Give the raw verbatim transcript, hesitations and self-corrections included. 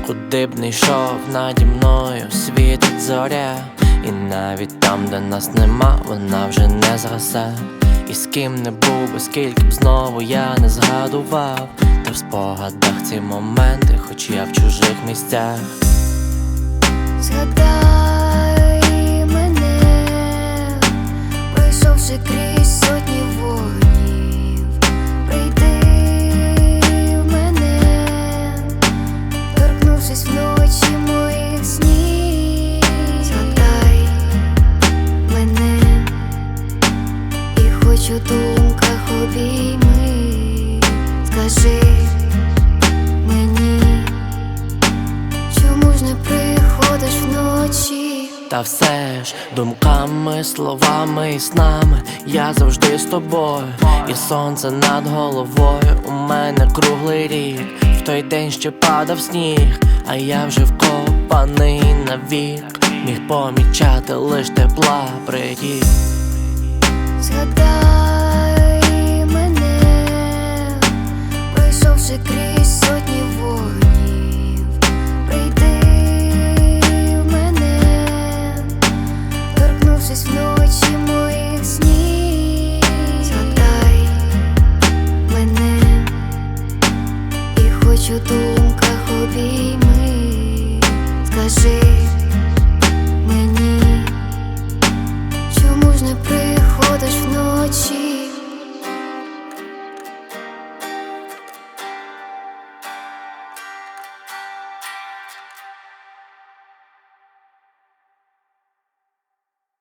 Куди б не йшов, наді мною світить зоря, і навіть там, де нас нема, вона вже не згасе. І з ким не був би, скільки б знову я не згадував, та в спогадах ці моменти, хоч я в чужих місцях. Згадай мене, пройшовши крізь сотні вогнів, прийди в мене, торкнувшись вночі моїх снів. Згадай мене, і хоч у думках обійми, скажи мені, чому ж не приходиш вночі? Та все ж думками, словами і снами я завжди з тобою, і сонце над головою у мене круглий рік. В той день ще падав сніг, а я вже вкопаний навік, міг помічати лиш тепла притік. Згадай мене, пройшовши крізь сотні вогнів, прийди в мене, торкнувшись вночі моїх снів. Згадай мене, і хоч у думках обійми, скажи